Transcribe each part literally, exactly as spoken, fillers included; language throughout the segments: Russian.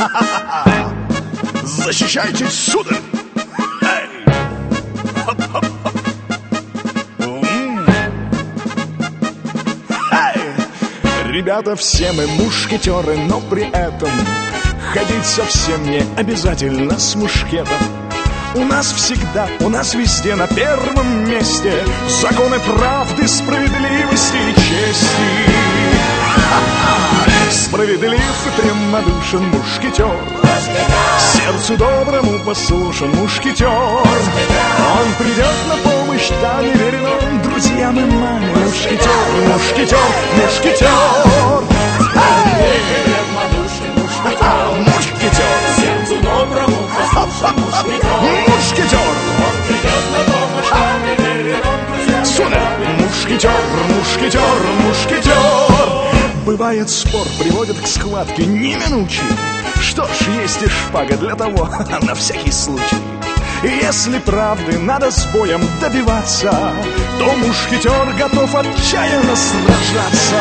Защищайтесь, сударь! Ребята, все мы мушкетеры, но при этом ходить совсем не обязательно с мушкетом. У нас всегда, у нас везде на первом месте законы правды, справедливости и чести. Справедлив и прямодушен мушкетер, сердцу доброму послушен мушкетер. Он придет на помощь, да не верен он друзьям и маме. Мушкетер, мушкетер, мушкетер. Мушкетер, сердцу доброму послушен мушкетер. Мушкетер, он придет на помощь, да не верен он друзьям. Сударь, мушкетер, мушкетер, мушкетер. Бывает, спор приводит к схватке неминучей. Что ж, есть и шпага для того, на всякий случай. И если правды надо с боем добиваться, то мушкетер готов отчаянно сражаться.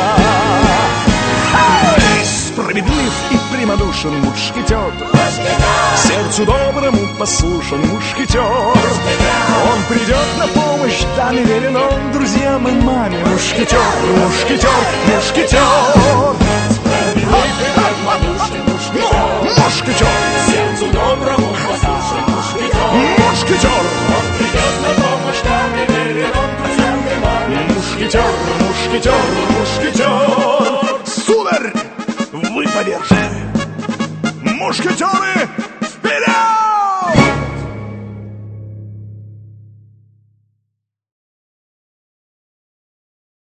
Эй! Справедлив и прямодушен мушкетер, сердцу доброму послушен мушкетер. Он придет на помощь, да не верен он друзьям и маме. Мушкетер, мушкетер, мушкетер. Справедлив и прямодушен мушкетер, мушкетер, сердцу доброму послушен мушкетер. Мушкетер, он придет на помощь, да не верен он друзьям и маме. Мушкетер, мушкетер, мушкетер. Сударь, вы повержены. Мушкетеры